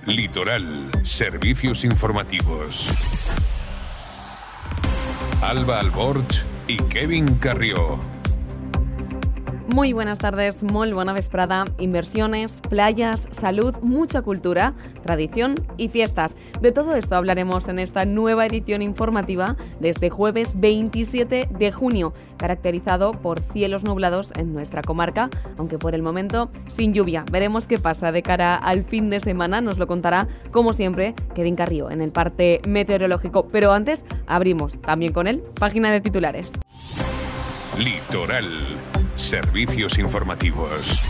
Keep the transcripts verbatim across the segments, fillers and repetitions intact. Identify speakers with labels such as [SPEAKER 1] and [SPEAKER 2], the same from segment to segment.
[SPEAKER 1] Litoral, servicios informativos. Alba Alborch y Kevin Carrió.
[SPEAKER 2] Muy buenas tardes, molt bona vesprada. Inversiones, playas, salud, mucha cultura, tradición y fiestas. De todo esto hablaremos en esta nueva edición informativa de este jueves veintisiete de junio, caracterizado por cielos nublados en nuestra comarca, aunque por el momento sin lluvia. Veremos qué pasa de cara al fin de semana, nos lo contará, como siempre, Kevin Carrió en el parte meteorológico. Pero antes, abrimos también con él página de titulares.
[SPEAKER 1] Litoral. Servicios informativos.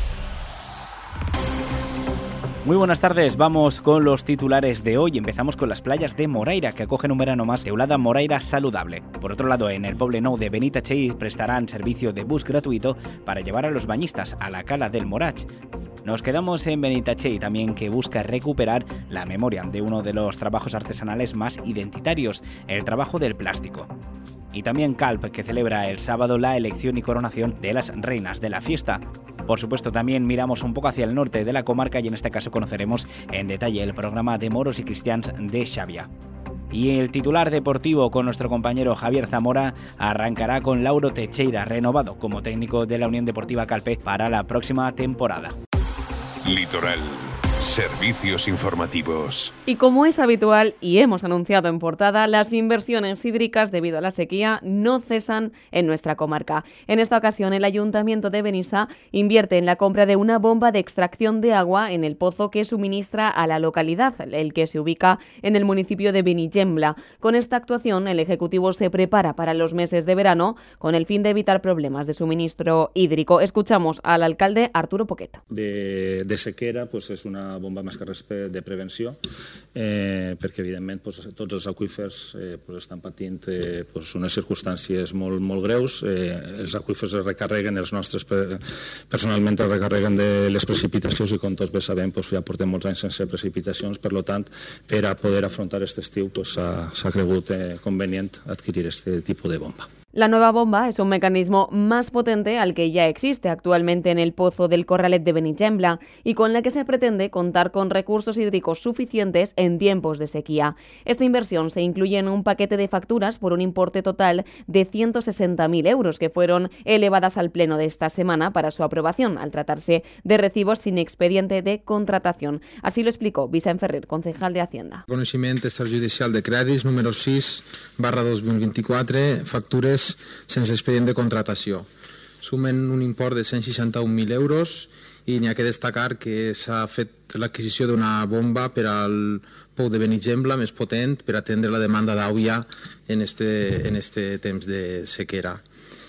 [SPEAKER 3] Muy buenas tardes, vamos con los titulares de hoy. Empezamos con las playas de Moraira, que acogen un verano más. Teulada Moraira saludable. Por otro lado, en el Poble Nou de Benitatxell prestarán servicio de bus gratuito para llevar a los bañistas a la cala del Morach. Nos quedamos en Benitatxell también, que busca recuperar la memoria de uno de los trabajos artesanales más identitarios, el trabajo del plástico. Y también Calp, que celebra el sábado la elección y coronación de las reinas de la fiesta. Por supuesto, también miramos un poco hacia el norte de la comarca y en este caso conoceremos en detalle el programa de moros y cristians de Xàbia. Y el titular deportivo con nuestro compañero Javier Zamora arrancará con Lauro Teixeira, renovado como técnico de la Unión Deportiva Calpe para la próxima temporada.
[SPEAKER 1] Litoral. Servicios informativos.
[SPEAKER 2] Y como es habitual y hemos anunciado en portada, las inversiones hídricas debido a la sequía no cesan en nuestra comarca. En esta ocasión, el Ayuntamiento de Benissa invierte en la compra de una bomba de extracción de agua en el pozo que suministra a la localidad, el que se ubica en el municipio de Benigembla. Con esta actuación, el Ejecutivo se prepara para los meses de verano con el fin de evitar problemas de suministro hídrico. Escuchamos al alcalde Arturo Poquet.
[SPEAKER 4] De, de sequera, pues és una bomba més que res de prevenció, eh, perquè evidentment pues, tots els aqüífers eh, pues, estan patint eh, pues, unes circumstàncies molt, molt greus. Eh, els aqüífers es recarreguen, els nostres personalment es recarreguen de les precipitacions i com tots bé sabem pues, ja portem molts anys sense precipitacions, per tant, per a poder afrontar aquest estiu pues, s'ha cregut eh, convenient adquirir aquest tipus de bomba.
[SPEAKER 2] La nueva bomba es un mecanismo más potente al que ya existe actualmente en el pozo del Corralet de Benigembla y con la que se pretende contar con recursos hídricos suficientes en tiempos de sequía. Esta inversión se incluye en un paquete de facturas por un importe total de ciento sesenta mil euros que fueron elevadas al pleno de esta semana para su aprobación, al tratarse de recibos sin expediente de contratación. Así lo explicó Vicent Ferrer, concejal de Hacienda.
[SPEAKER 5] Coneixement extrajudicial de crèdits número sis barra dos mil vint-i-quatre, factures sense expedient de contratació. Sumen un import de cent seixanta-un mil euros i n'hi ha que destacar que s'ha fet l'adquisició d'una bomba per al pou de Benigembla més potent per atendre la demanda d'aigua en este, en este temps de sequera.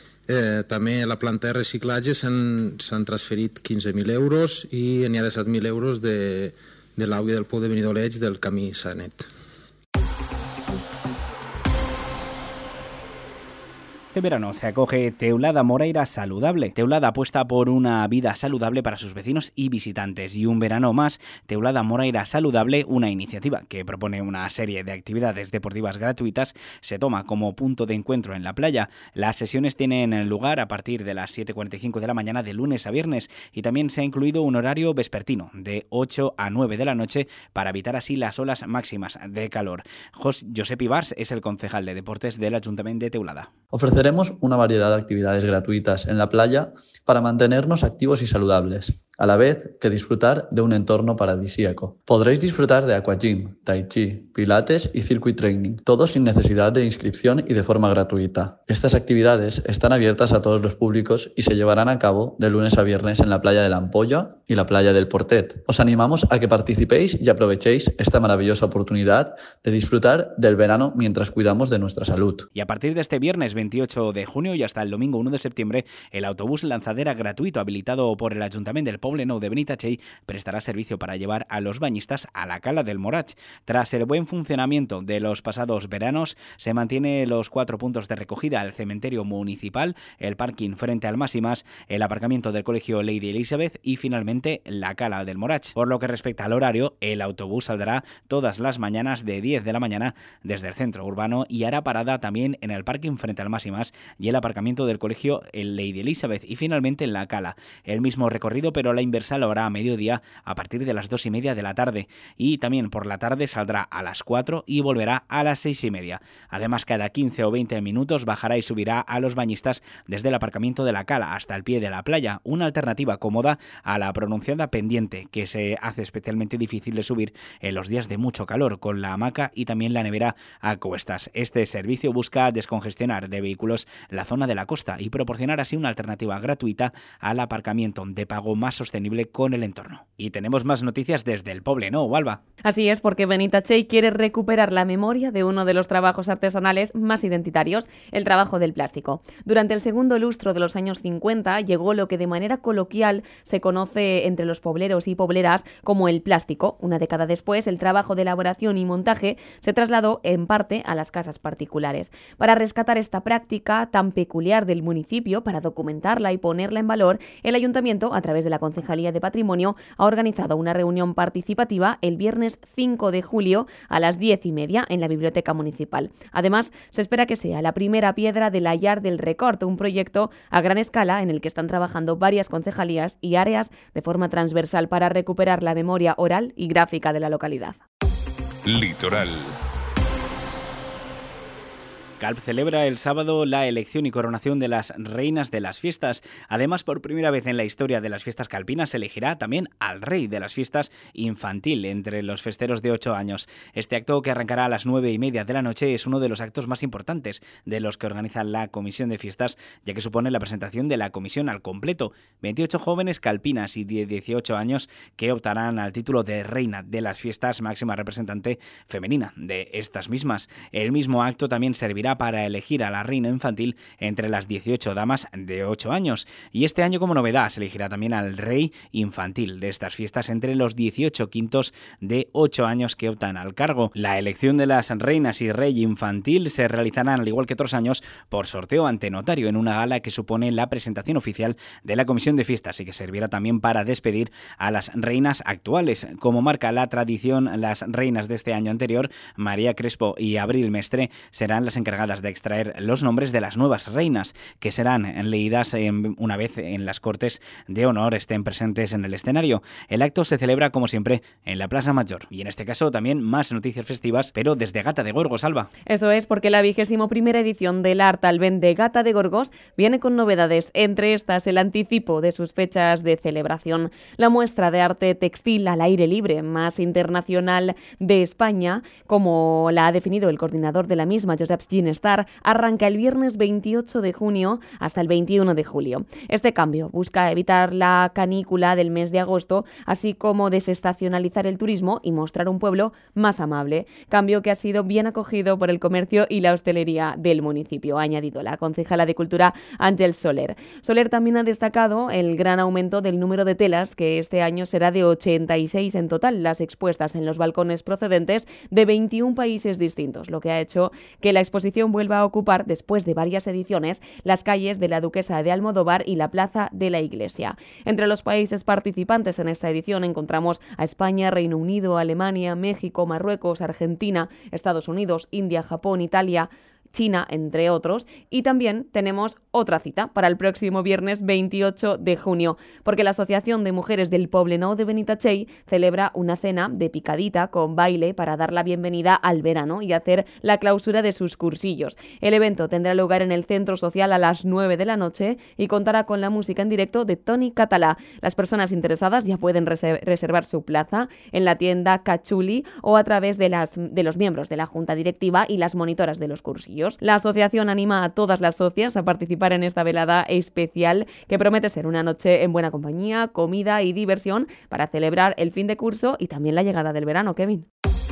[SPEAKER 5] Eh, també a la planta de reciclatge s'han transferit quinze mil euros i n'hi ha de set mil euros de, de l'aigua del pou de Benidoleig del camí Sanet.
[SPEAKER 3] Este verano se acoge Teulada Moraira Saludable. Teulada apuesta por una vida saludable para sus vecinos y visitantes. Y un verano más, Teulada Moraira Saludable, una iniciativa que propone una serie de actividades deportivas gratuitas, se toma como punto de encuentro en la playa. Las sesiones tienen lugar a partir de las siete cuarenta y cinco de la mañana de lunes a viernes y también se ha incluido un horario vespertino de ocho a nueve de la noche para evitar así las olas máximas de calor. Josep Ibars es el concejal de deportes del Ayuntamiento de Teulada.
[SPEAKER 6] Ofreceremos una variedad de actividades gratuitas en la playa para mantenernos activos y saludables, a la vez que disfrutar de un entorno paradisíaco. Podréis disfrutar de aquagym, tai chi, pilates y circuit training, todo sin necesidad de inscripción y de forma gratuita. Estas actividades están abiertas a todos los públicos y se llevarán a cabo de lunes a viernes en la playa de la Ampolla y la playa del Portet. Os animamos a que participéis y aprovechéis esta maravillosa oportunidad de disfrutar del verano mientras cuidamos de nuestra salud.
[SPEAKER 3] Y a partir de este viernes veintiocho de junio y hasta el domingo uno de septiembre, el autobús lanzadera gratuito habilitado por el Ayuntamiento del Poble Nou de Benitatxell prestará servicio para llevar a los bañistas a la cala del Morach. Tras el buen funcionamiento de los pasados veranos, se mantiene los cuatro puntos de recogida al cementerio municipal, el parking frente al Máximas, el aparcamiento del colegio Lady Elizabeth y finalmente la cala del Morach. Por lo que respecta al horario, el autobús saldrá todas las mañanas de diez de la mañana desde el centro urbano y hará parada también en el parking frente al Máximas y el aparcamiento del colegio Lady Elizabeth y finalmente en la cala. El mismo recorrido pero la inversa lo hará a mediodía a partir de las dos y media de la tarde. Y también por la tarde saldrá a las cuatro y volverá a las seis y media. Además, cada quince o veinte minutos bajará y subirá a los bañistas desde el aparcamiento de la cala hasta el pie de la playa, una alternativa cómoda a la pronunciada pendiente que se hace especialmente difícil de subir en los días de mucho calor, con la hamaca y también la nevera a cuestas. Este servicio busca descongestionar de vehículos la zona de la costa y proporcionar así una alternativa gratuita al aparcamiento de pago más sostenible con el entorno. Y tenemos más noticias desde el Poblenou, Alba.
[SPEAKER 2] Así es, porque Benitatxell quiere recuperar la memoria de uno de los trabajos artesanales más identitarios, el trabajo del plástico. Durante el segundo lustro de los años cincuenta llegó lo que de manera coloquial se conoce entre los pobleros y pobleras como el plástico. Una década después, el trabajo de elaboración y montaje se trasladó en parte a las casas particulares. Para rescatar esta práctica tan peculiar del municipio, para documentarla y ponerla en valor, el Ayuntamiento, a través de la Concejalía de Patrimonio, ha organizado una reunión participativa el viernes cinco de julio a las diez y media en la Biblioteca Municipal. Además, se espera que sea la primera piedra de la Llar del Record, un proyecto a gran escala en el que están trabajando varias concejalías y áreas de forma transversal para recuperar la memoria oral y gráfica de la localidad.
[SPEAKER 1] Litoral.
[SPEAKER 3] Calp celebra el sábado la elección y coronación de las reinas de las fiestas. Además, por primera vez en la historia de las fiestas calpinas se elegirá también al rey de las fiestas infantil entre los festeros de ocho años. Este acto, que arrancará a las nueve y media de la noche, es uno de los actos más importantes de los que organiza la Comisión de Fiestas, ya que supone la presentación de la comisión al completo. veintiocho jóvenes calpinas y de dieciocho años que optarán al título de reina de las fiestas, máxima representante femenina de estas mismas. El mismo acto también servirá para elegir a la reina infantil entre las dieciocho damas de ocho años. Y este año, como novedad, se elegirá también al rey infantil de estas fiestas entre los dieciocho quintos de ocho años que optan al cargo. La elección de las reinas y rey infantil se realizarán, al igual que otros años, por sorteo ante notario en una gala que supone la presentación oficial de la Comisión de Fiestas y que servirá también para despedir a las reinas actuales. Como marca la tradición, las reinas de este año anterior, María Crespo y Abril Mestre, serán las encargadas de extraer los nombres de las nuevas reinas, que serán leídas en, una vez en las Cortes de Honor estén presentes en el escenario. El acto se celebra, como siempre, en la Plaza Mayor. Y en este caso también más noticias festivas, pero desde Gata de Gorgos, Alba.
[SPEAKER 2] Eso es, porque la vigésimo primera edición del Art Alben de Gata de Gorgos viene con novedades. Entre estas, el anticipo de sus fechas de celebración. La muestra de arte textil al aire libre más internacional de España, como la ha definido el coordinador de la misma, Josep Ginestar, arranca el viernes veintiocho de junio hasta el veintiuno de julio. Este cambio busca evitar la canícula del mes de agosto, así como desestacionalizar el turismo y mostrar un pueblo más amable. Cambio que ha sido bien acogido por el comercio y la hostelería del municipio, ha añadido la concejala de Cultura Ángel Soler. Soler también ha destacado el gran aumento del número de telas, que este año será de ochenta y seis en total, las expuestas en los balcones procedentes de veintiún países distintos, lo que ha hecho que la exposición vuelva a ocupar, después de varias ediciones, las calles de la Duquesa de Almodóvar y la Plaza de la Iglesia. Entre los países participantes en esta edición encontramos a España, Reino Unido, Alemania, México, Marruecos, Argentina, Estados Unidos, India, Japón, Italia, China, entre otros, y también tenemos otra cita para el próximo viernes veintiocho de junio, porque la Asociación de Mujeres del Poblenou de Benitatxell celebra una cena de picadita con baile para dar la bienvenida al verano y hacer la clausura de sus cursillos. El evento tendrá lugar en el Centro Social a las nueve de la noche y contará con la música en directo de Toni Català. Las personas interesadas ya pueden reservar su plaza en la tienda Cachuli o a través de, las, de los miembros de la Junta Directiva y las monitoras de los cursillos. La asociación anima a todas las socias a participar en esta velada especial que promete ser una noche en buena compañía, comida y diversión para celebrar el fin de curso y también la llegada del verano, Kevin.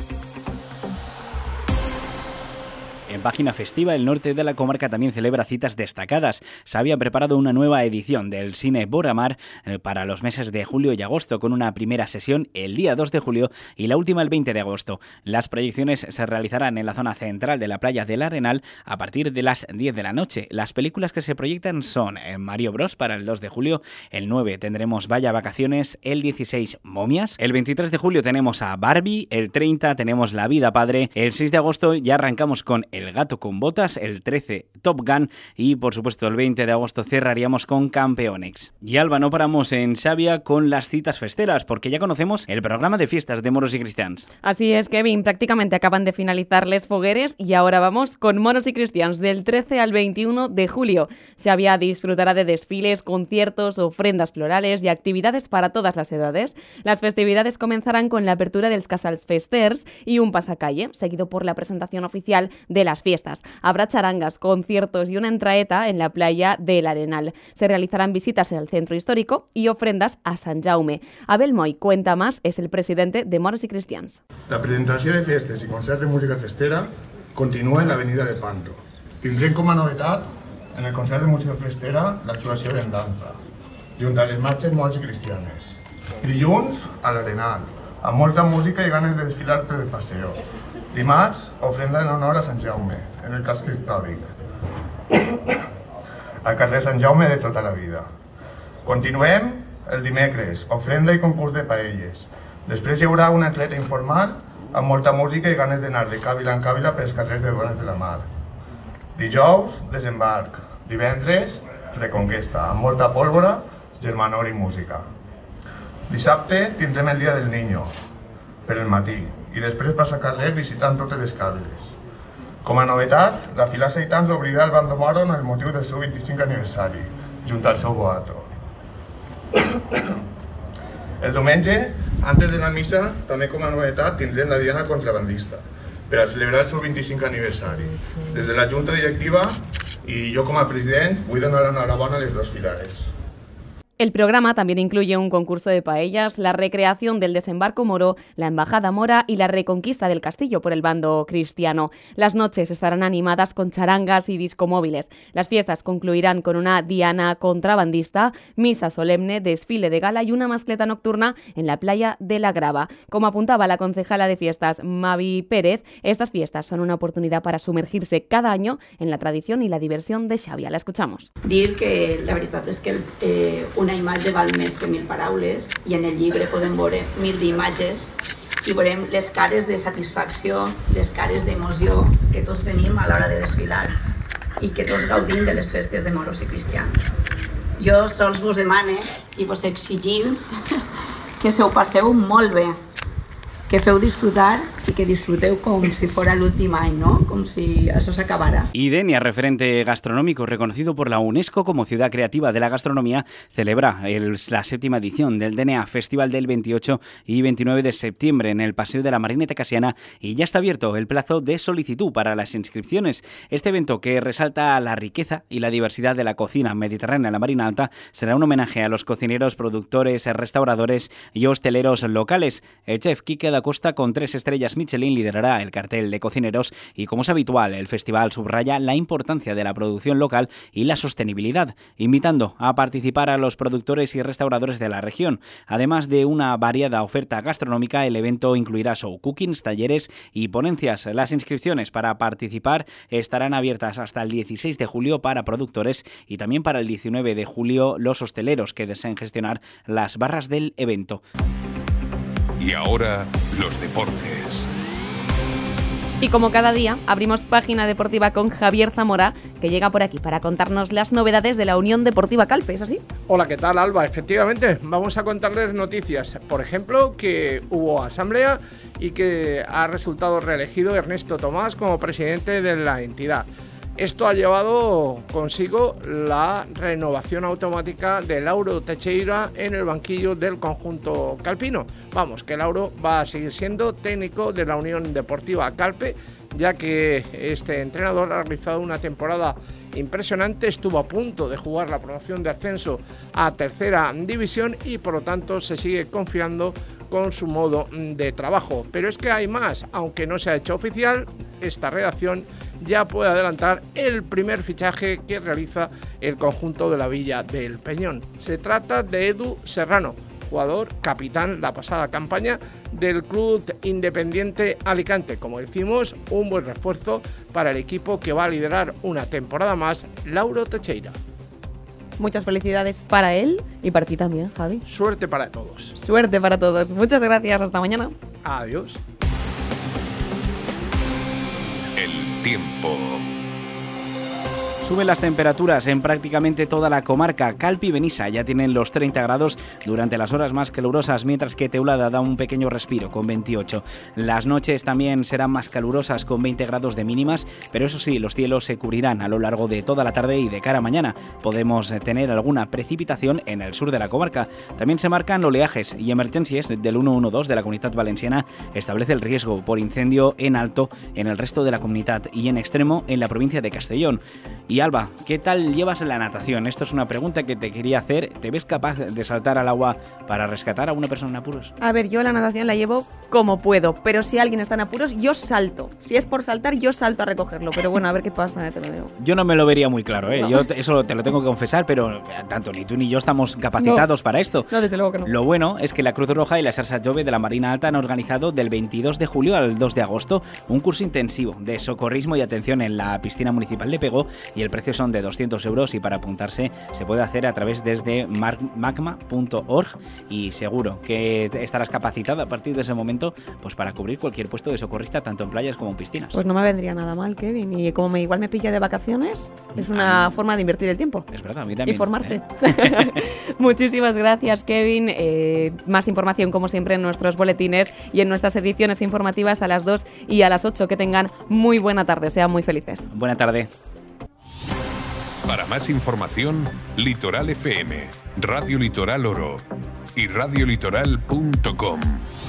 [SPEAKER 3] En página festiva, el norte de la comarca también celebra citas destacadas. Se había preparado una nueva edición del Cine Boramar para los meses de julio y agosto, con una primera sesión el día dos de julio y la última el veinte de agosto. Las proyecciones se realizarán en la zona central de la playa del Arenal a partir de las diez de la noche. Las películas que se proyectan son Mario Bros para el dos de julio, el nueve tendremos Vaya Vacaciones, el dieciséis Momias, el veintitrés de julio tenemos a Barbie, el treinta tenemos La Vida Padre, el seis de agosto ya arrancamos con El Gato con Botas, el trece Top Gun y por supuesto el veinte de agosto cerraríamos con Campeonex. Y Alba, no paramos en Xàbia con las citas festeras porque ya conocemos el programa de fiestas de moros y cristians.
[SPEAKER 2] Así es, Kevin, prácticamente acaban de finalizar les fogueres y ahora vamos con moros y cristians del trece al veintiuno de julio. Xàbia disfrutará de desfiles, conciertos, ofrendas florales y actividades para todas las edades. Las festividades comenzarán con la apertura dels Casals Festers y un pasacalle, seguido por la presentación oficial de las fiestas. Habrá charangas, conciertos y una entraeta en la playa del Arenal. Se realizarán visitas al centro histórico y ofrendas a Sant Jaume. Abel Moy cuenta más, es el presidente de Moros y Cristians.
[SPEAKER 7] La presentació de festes i concerts de música festera continua en l'avenida de Panto. Tindrem com a novetat en el concert de música festera l'actuació d'en danza, junt a les marxes moros i cristianes. Dilluns, a l'Arenal, amb molta música i ganes de desfilar per el paseo. Dimarts, ofrenda en honor a Sant Jaume, en el casc històric. Al carrer Sant Jaume de tota la vida. Continuem el dimecres, ofrenda i concurs de paelles. Després hi haurà una atleta informal amb molta música i ganes d'anar de càvila en càvila pels carrers de Dones de la Mar. Dijous, desembarc. Divendres, reconquesta, amb molta pólvora, germanor i música. Dissabte tindrem el dia del Niño, per el matí, i després passa carrer visitant totes les càviles. Com a novetat, la Fila Seitans obrirà el Bando Moro en el motiu del seu vint-i-cinquè aniversari, junt al seu boato. El diumenge, antes de la missa, també com a novetat tindrem la Diana Contrabandista, per a celebrar el seu vint-i-cinquè aniversari. Des de la Junta Directiva y yo como president vull donar l'enhorabona a les dos filares.
[SPEAKER 2] El programa también incluye un concurso de paellas, la recreación del desembarco moro, la embajada mora y la reconquista del castillo por el bando cristiano. Las noches estarán animadas con charangas y discomóviles. Las fiestas concluirán con una diana contrabandista, misa solemne, desfile de gala y una mascleta nocturna en la playa de la Grava. Como apuntaba la concejala de fiestas Mavi Pérez, estas fiestas son una oportunidad para sumergirse cada año en la tradición y la diversión de Xàbia. La escuchamos.
[SPEAKER 8] Dir que la veritat és que el, eh, una imatge val més que mil paraules i en el llibre podem veure mil d'imatges i veurem les cares de satisfacció, les cares d'emoció que tots tenim a l'hora de desfilar i que tots gaudim de les festes de moros i cristians. Jo sols vos demane i vos exigim que se ho passeu molt bé, que feu disfrutar y que disfruteu como si fuera el último año, ¿no? Como si eso se acabara.
[SPEAKER 3] Y Denia, referente gastronómico reconocido por la UNESCO como Ciudad Creativa de la Gastronomía, celebra el, la séptima edición del D N A Festival del veintiocho y veintinueve de septiembre en el Paseo de la Marineta Casiana y ya está abierto el plazo de solicitud para las inscripciones. Este evento, que resalta la riqueza y la diversidad de la cocina mediterránea en la Marina Alta, será un homenaje a los cocineros, productores, restauradores y hosteleros locales. El chef Quique da Costa, con tres estrellas Michelin, liderará el cartel de cocineros y, como es habitual, el festival subraya la importancia de la producción local y la sostenibilidad, invitando a participar a los productores y restauradores de la región. Además de una variada oferta gastronómica, el evento incluirá show cookings, talleres y ponencias. Las inscripciones para participar estarán abiertas hasta el dieciséis de julio para productores y también para el diecinueve de julio los hosteleros que deseen gestionar las barras del evento.
[SPEAKER 1] Y ahora, los deportes.
[SPEAKER 2] Y como cada día, abrimos página deportiva con Javier Zamora, que llega por aquí para contarnos las novedades de la Unión Deportiva Calpe, ¿es así?
[SPEAKER 9] Hola, ¿qué tal, Alba? Efectivamente, vamos a contarles noticias. Por ejemplo, que hubo asamblea y que ha resultado reelegido Ernesto Tomás como presidente de la entidad. Esto ha llevado consigo la renovación automática de Lauro Teixeira en el banquillo del conjunto calpino. Vamos, que Lauro va a seguir siendo técnico de la Unión Deportiva Calpe, ya que este entrenador ha realizado una temporada impresionante, estuvo a punto de jugar la promoción de ascenso a tercera división y por lo tanto se sigue confiando con su modo de trabajo. Pero es que hay más, aunque no se ha hecho oficial, esta redacción ya puede adelantar el primer fichaje que realiza el conjunto de la Villa del Peñón. Se trata de Edu Serrano, jugador capitán la pasada campaña del Club Independiente Alicante. Como decimos, un buen refuerzo para el equipo que va a liderar una temporada más Lauro Teixeira.
[SPEAKER 2] Muchas felicidades para él y para ti también, Javi.
[SPEAKER 9] Suerte para todos.
[SPEAKER 2] Suerte para todos. Muchas gracias. Hasta mañana.
[SPEAKER 9] Adiós.
[SPEAKER 1] El tiempo.
[SPEAKER 3] Suben las temperaturas en prácticamente toda la comarca. Calpe y Benissa ya tienen los treinta grados durante las horas más calurosas, mientras que Teulada da un pequeño respiro con veintiocho. Las noches también serán más calurosas con veinte grados de mínimas, pero eso sí, los cielos se cubrirán a lo largo de toda la tarde y de cara a mañana. Podemos tener alguna precipitación en el sur de la comarca. También se marcan oleajes y emergencias del ciento doce de la Comunitat Valenciana. Establece el riesgo por incendio en alto en el resto de la comunidad y en extremo en la provincia de Castellón. Y Alba, ¿qué tal llevas la natación? Esto es una pregunta que te quería hacer. ¿Te ves capaz de saltar al agua para rescatar a una persona en apuros?
[SPEAKER 2] A ver, yo la natación la llevo como puedo, pero si alguien está en apuros, yo salto. Si es por saltar, yo salto a recogerlo. Pero bueno, a ver qué pasa, te lo digo.
[SPEAKER 3] Yo no me lo vería muy claro, ¿eh?
[SPEAKER 2] No.
[SPEAKER 3] Yo te, eso te lo tengo que confesar, pero tanto ni tú ni yo estamos capacitados
[SPEAKER 2] no.
[SPEAKER 3] para esto.
[SPEAKER 2] No, desde luego que no.
[SPEAKER 3] Lo bueno es que la Cruz Roja y la Sarsa Jove de la Marina Alta han organizado del veintidós de julio al dos de agosto un curso intensivo de socorrismo y atención en la piscina municipal de Pego, y el precio son de doscientos euros, y para apuntarse se puede hacer a través desde magma punto org, y seguro que estarás capacitada a partir de ese momento pues para cubrir cualquier puesto de socorrista tanto en playas como en piscinas.
[SPEAKER 2] Pues no me vendría nada mal, Kevin, y como me, igual me pilla de vacaciones, es una ah, forma de invertir el tiempo.
[SPEAKER 3] Es verdad, a mí también.
[SPEAKER 2] Y formarse. ¿eh? Muchísimas gracias, Kevin. Eh, más información como siempre en nuestros boletines y en nuestras ediciones informativas a las dos y a las ocho. Que tengan muy buena tarde, sean muy felices.
[SPEAKER 3] Buena tarde.
[SPEAKER 1] Para más información, Litoral F M, Radio Litoral Oro y radio litoral punto com.